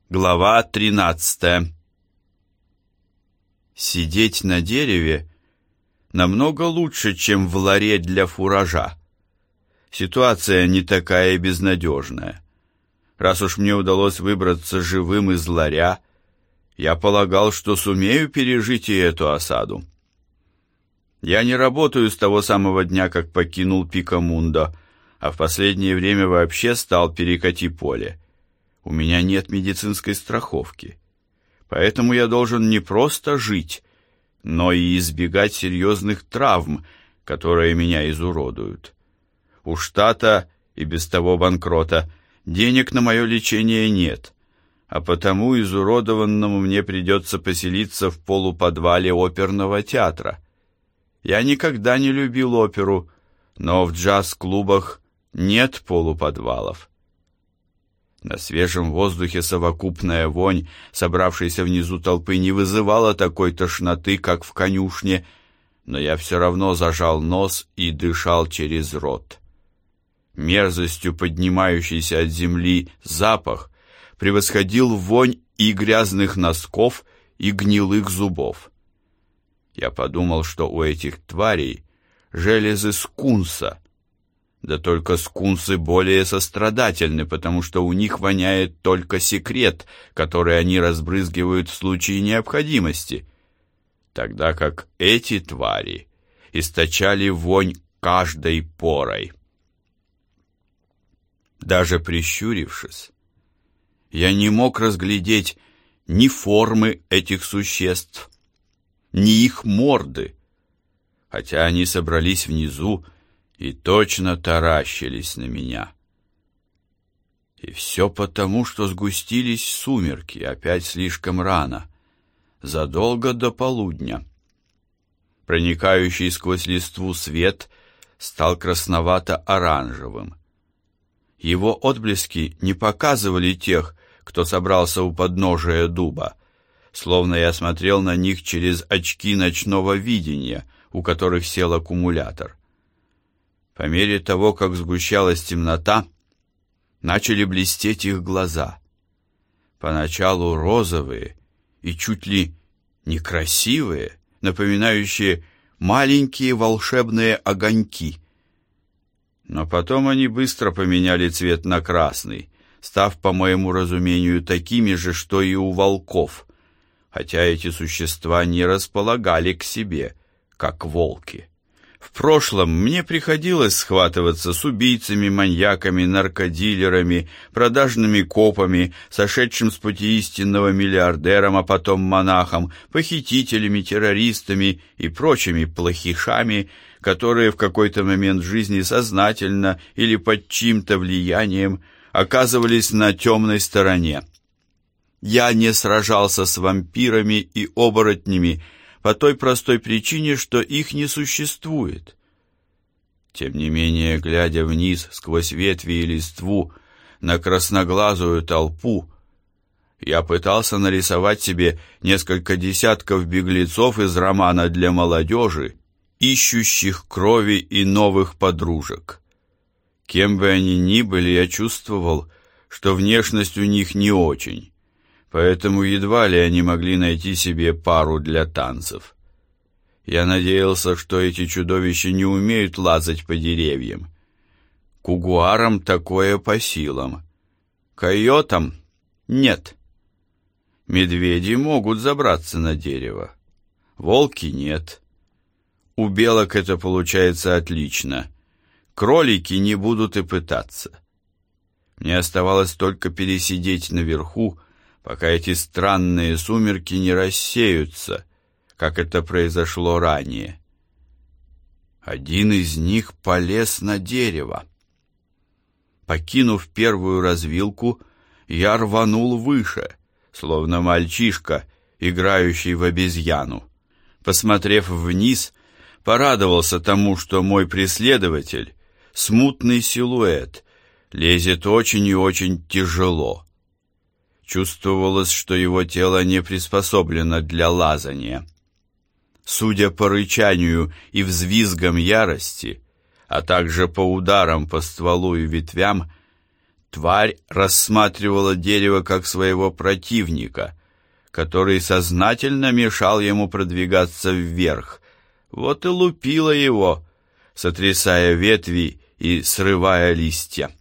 Глава 13. Сидеть на дереве намного лучше, чем в ларе для фуража. Ситуация не такая безнадежная. Раз уж мне удалось выбраться живым из ларя, я полагал, что сумею пережить и эту осаду. Я не работаю с того самого дня, как покинул Пикамундо, а в последнее время вообще стал перекати поле. У меня нет медицинской страховки, поэтому я должен не просто жить, но и избегать серьезных травм, которые меня изуродуют. У штата и без того банкрота денег на мое лечение нет, а потому изуродованному мне придется поселиться в полуподвале оперного театра. Я никогда не любил оперу, но в джаз-клубах нет полуподвалов. На свежем воздухе совокупная вонь, собравшейся внизу толпы, не вызывала такой тошноты, как в конюшне, но я все равно зажал нос и дышал через рот. Мерзостью поднимающийся от земли запах превосходил вонь и грязных носков, и гнилых зубов. Я подумал, что у этих тварей железы скунса. Да только скунсы более сострадательны, потому что у них воняет только секрет, который они разбрызгивают в случае необходимости, тогда как эти твари источали вонь каждой порой. Даже прищурившись, я не мог разглядеть ни формы этих существ, ни их морды, хотя они собрались внизу и точно таращились на меня. И все потому, что сгустились сумерки опять слишком рано, задолго до полудня. Проникающий сквозь листву свет стал красновато-оранжевым. Его отблески не показывали тех, кто собрался у подножия дуба, словно я смотрел на них через очки ночного видения, у которых сел аккумулятор. По мере того, как сгущалась темнота, начали блестеть их глаза. Поначалу розовые и чуть ли некрасивые, напоминающие маленькие волшебные огоньки. Но потом они быстро поменяли цвет на красный, став, по моему разумению, такими же, что и у волков, хотя эти существа не располагали к себе, как волки. В прошлом мне приходилось схватываться с убийцами, маньяками, наркодилерами, продажными копами, сошедшим с пути истинного миллиардером, а потом монахом, похитителями, террористами и прочими плохишами, которые в какой-то момент жизни сознательно или под чьим-то влиянием оказывались на темной стороне. Я не сражался с вампирами и оборотнями, по той простой причине, что их не существует. Тем не менее, глядя вниз сквозь ветви и листву на красноглазую толпу, я пытался нарисовать себе несколько десятков беглецов из романа для молодежи, ищущих крови и новых подружек. Кем бы они ни были, я чувствовал, что внешность у них не очень, поэтому едва ли они могли найти себе пару для танцев. Я надеялся, что эти чудовища не умеют лазать по деревьям. Кугуарам такое по силам. Койотам нет. Медведи могут забраться на дерево. Волки нет. У белок это получается отлично. Кролики не будут и пытаться. Мне оставалось только пересидеть наверху, пока эти странные сумерки не рассеются, как это произошло ранее. Один из них полез на дерево. Покинув первую развилку, я рванул выше, словно мальчишка, играющий в обезьяну. Посмотрев вниз, порадовался тому, что мой преследователь, смутный силуэт, лезет очень и очень тяжело. Чувствовалось, что его тело не приспособлено для лазания. Судя по рычанию и взвизгам ярости, а также по ударам по стволу и ветвям, Тварь рассматривала дерево как своего противника, который сознательно мешал ему продвигаться вверх. Вот и лупила его, сотрясая ветви и срывая листья.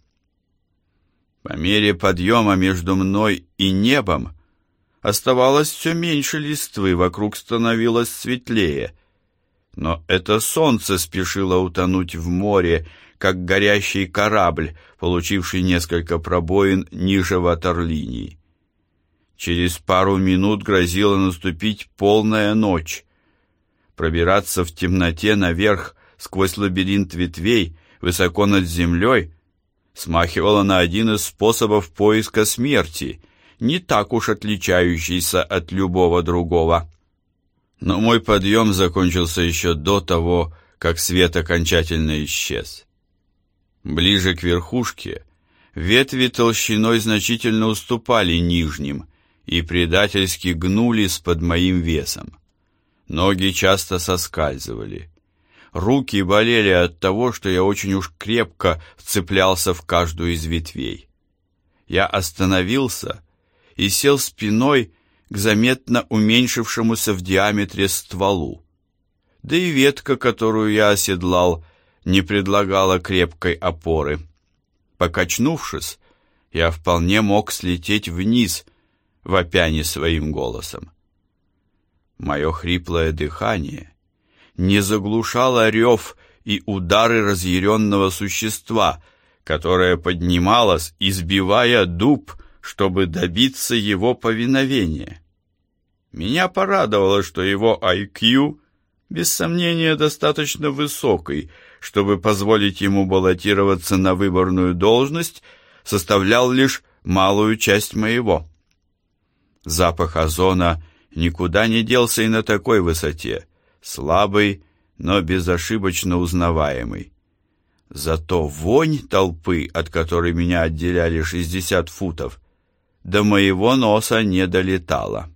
По мере подъема между мной и небом оставалось все меньше листвы, вокруг становилось светлее. Но это солнце спешило утонуть в море, как горящий корабль, получивший несколько пробоин ниже ватерлинии. Через пару минут грозила наступить полная ночь. Пробираться в темноте наверх сквозь лабиринт ветвей, высоко над землей, смахивало на один из способов поиска смерти, не так уж отличающийся от любого другого. Но мой подъем закончился еще до того, как свет окончательно исчез. Ближе к верхушке ветви толщиной значительно уступали нижним и предательски гнулись под моим весом. Ноги часто соскальзывали. Руки болели от того, что я очень уж крепко вцеплялся в каждую из ветвей. Я остановился и сел спиной к заметно уменьшившемуся в диаметре стволу. Да и ветка, которую я оседлал, не предлагала крепкой опоры. Покачнувшись, я вполне мог слететь вниз, вопя не своим голосом. Мое хриплое дыхание не заглушало рев и удары разъяренного существа, которое поднималось, избивая дуб, чтобы добиться его повиновения. Меня порадовало, что его IQ, без сомнения, достаточно высокий, чтобы позволить ему баллотироваться на выборную должность, составлял лишь малую часть моего. Запах озона никуда не делся и на такой высоте, слабый, но безошибочно узнаваемый. Зато вонь толпы, от которой меня отделяли 60 футов, до моего носа не долетала.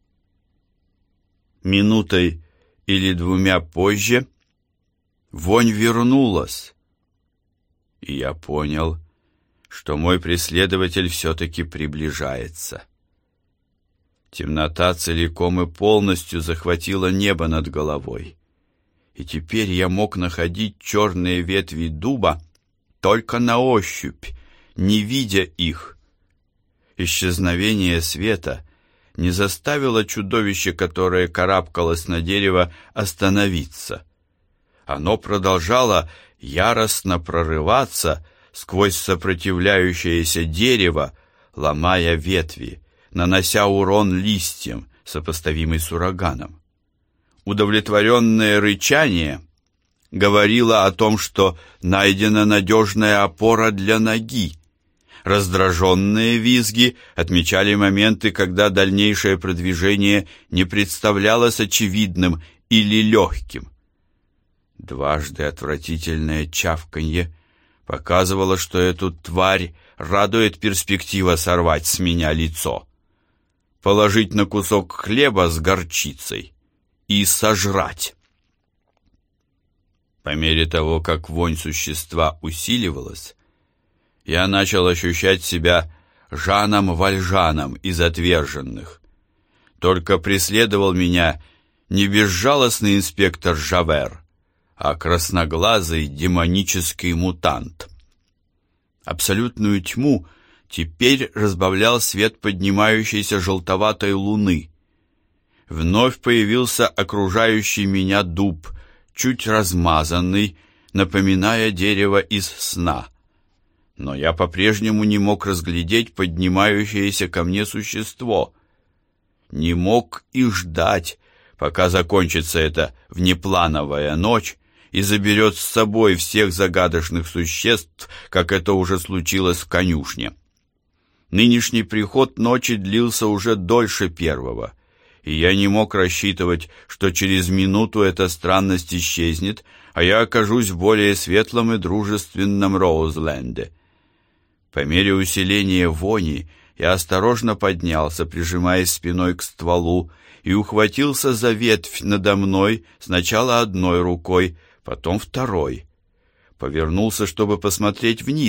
Минутой или двумя позже вонь вернулась, и я понял, что мой преследователь все-таки приближается. Темнота целиком и полностью захватила небо над головой, и теперь я мог находить черные ветви дуба только на ощупь, не видя их. Исчезновение света не заставило чудовище, которое карабкалось на дерево, остановиться. Оно продолжало яростно прорываться сквозь сопротивляющееся дерево, ломая ветви, нанося урон листьям, сопоставимый с ураганом. Удовлетворенное рычание говорило о том, что найдена надежная опора для ноги. Раздраженные визги отмечали моменты, когда дальнейшее продвижение не представлялось очевидным или легким. Дважды отвратительное чавканье показывало, что эту тварь радует перспектива сорвать с меня лицо, положить на кусок хлеба с горчицей и сожрать. По мере того, как вонь существа усиливалась, я начал ощущать себя Жаном Вальжаном из «Отверженных». Только преследовал меня не безжалостный инспектор Жавер, а красноглазый демонический мутант. Абсолютную тьму теперь разбавлял свет поднимающейся желтоватой луны. Вновь появился окружающий меня дуб, чуть размазанный, напоминая дерево из сна. Но я по-прежнему не мог разглядеть поднимающееся ко мне существо. Не мог и ждать, пока закончится эта внеплановая ночь и заберет с собой всех загадочных существ, как это уже случилось в конюшне. Нынешний приход ночи длился уже дольше первого, и я не мог рассчитывать, что через минуту эта странность исчезнет, а я окажусь в более светлом и дружественном Роузленде. По мере усиления вони я осторожно поднялся, прижимаясь спиной к стволу, и ухватился за ветвь надо мной сначала одной рукой, потом второй. Повернулся, чтобы посмотреть вниз,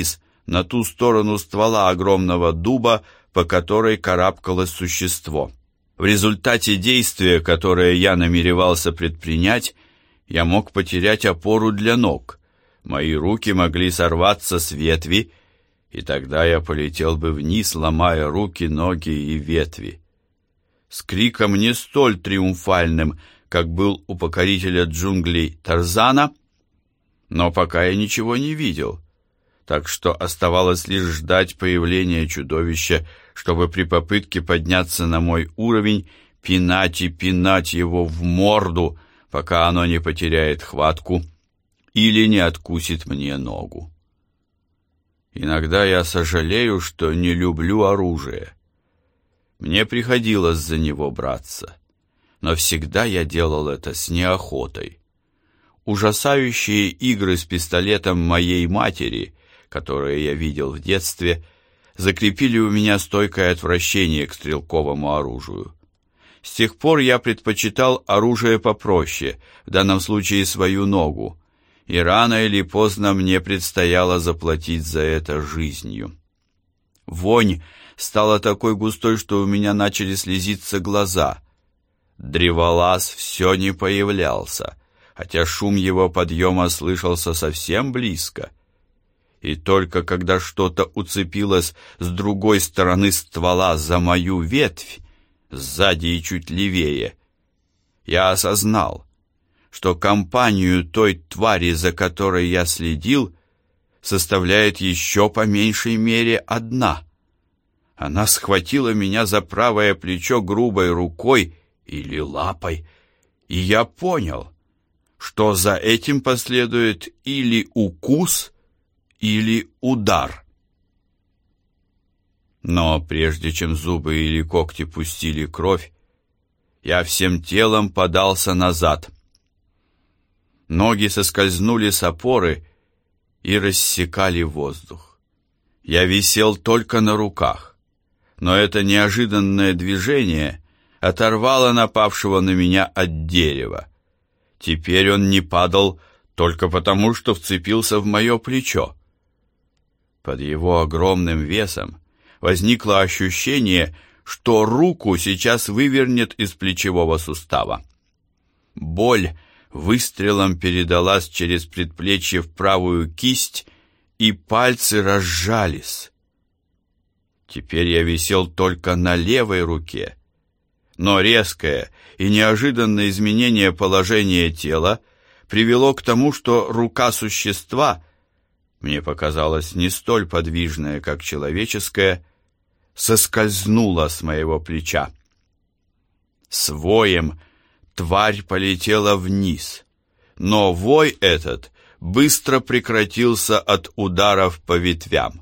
на ту сторону ствола огромного дуба, по которой карабкалось существо. В результате действия, которое я намеревался предпринять, я мог потерять опору для ног. Мои руки могли сорваться с ветви, и тогда я полетел бы вниз, ломая руки, ноги и ветви. С криком не столь триумфальным, как был у покорителя джунглей Тарзана, но пока я ничего не видел, так что оставалось лишь ждать появления чудовища, чтобы при попытке подняться на мой уровень пинать и пинать его в морду, пока оно не потеряет хватку или не откусит мне ногу. Иногда я сожалею, что не люблю оружие. Мне приходилось за него браться, но всегда я делал это с неохотой. Ужасающие игры с пистолетом моей матери, которые я видел в детстве, закрепили у меня стойкое отвращение к стрелковому оружию. С тех пор я предпочитал оружие попроще, в данном случае свою ногу, и рано или поздно мне предстояло заплатить за это жизнью. Вонь стала такой густой, что у меня начали слезиться глаза. Древолаз все не появлялся, хотя шум его подъема слышался совсем близко. И только когда что-то уцепилось с другой стороны ствола за мою ветвь, сзади и чуть левее, я осознал, что компанию той твари, за которой я следил, составляет еще по меньшей мере одна. Она схватила меня за правое плечо грубой рукой или лапой, и я понял, что за этим последует или укус, или удар. Но прежде чем зубы или когти пустили кровь, я всем телом подался назад. Ноги соскользнули с опоры и рассекали воздух. Я висел только на руках, но это неожиданное движение оторвало напавшего на меня от дерева. Теперь он не падал только потому, что вцепился в мое плечо. Под его огромным весом возникло ощущение, что руку сейчас вывернет из плечевого сустава. Боль выстрелом передалась через предплечье в правую кисть, и пальцы разжались. Теперь я висел только на левой руке, но резкое и неожиданное изменение положения тела привело к тому, что рука существа, мне показалось, не столь подвижная, как человеческая, соскользнула с моего плеча. С воем тварь полетела вниз, но вой этот быстро прекратился от ударов по ветвям.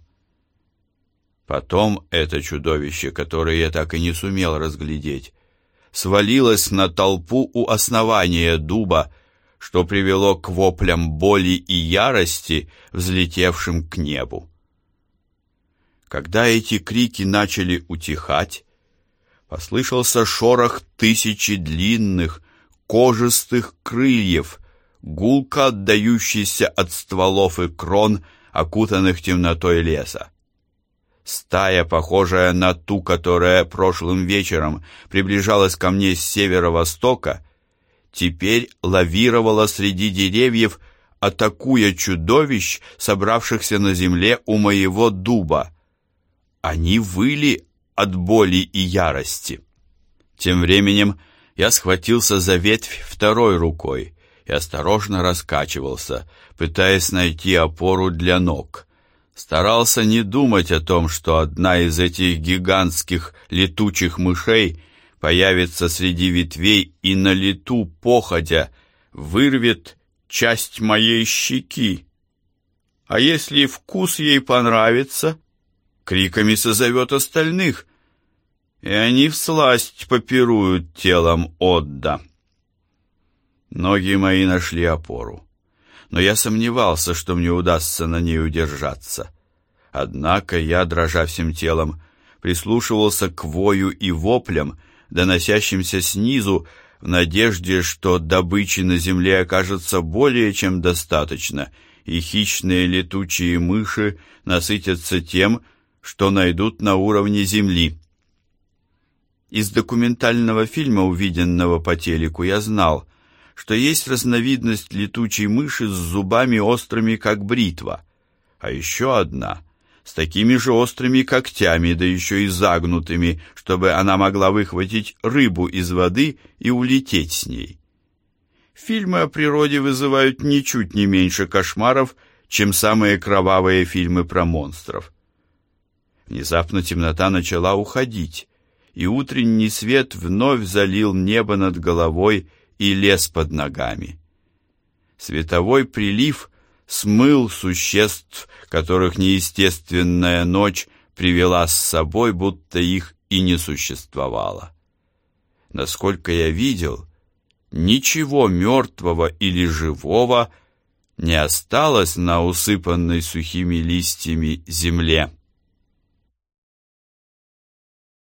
Потом это чудовище, которое я так и не сумел разглядеть, свалилось на толпу у основания дуба, что привело к воплям боли и ярости, взлетевшим к небу. Когда эти крики начали утихать, послышался шорох тысячи длинных, кожистых крыльев, гулко отдающийся от стволов и крон, окутанных темнотой леса. Стая, похожая на ту, которая прошлым вечером приближалась ко мне с северо-востока, теперь лавировала среди деревьев, атакуя чудовищ, собравшихся на земле у моего дуба. Они выли от боли и ярости. Тем временем я схватился за ветвь второй рукой и осторожно раскачивался, пытаясь найти опору для ног. Старался не думать о том, что одна из этих гигантских летучих мышей появится среди ветвей и на лету, походя, вырвет часть моей щеки. А если вкус ей понравится, криками созовет остальных, и они всласть попируют телом Одда. Ноги мои нашли опору, но я сомневался, что мне удастся на ней удержаться. Однако я, дрожа всем телом, прислушивался к вою и воплям, доносящимся снизу, в надежде, что добычи на земле окажется более чем достаточно, и хищные летучие мыши насытятся тем, что найдут на уровне земли. Из документального фильма, увиденного по телеку, я знал, что есть разновидность летучей мыши с зубами острыми, как бритва, а еще одна с такими же острыми когтями, да еще и загнутыми, чтобы она могла выхватить рыбу из воды и улететь с ней. Фильмы о природе вызывают ничуть не меньше кошмаров, чем самые кровавые фильмы про монстров. Внезапно темнота начала уходить, и утренний свет вновь залил небо над головой и лес под ногами. Световой прилив смыл существ, которых неестественная ночь привела с собой, будто их и не существовало. Насколько я видел, ничего мертвого или живого не осталось на усыпанной сухими листьями земле.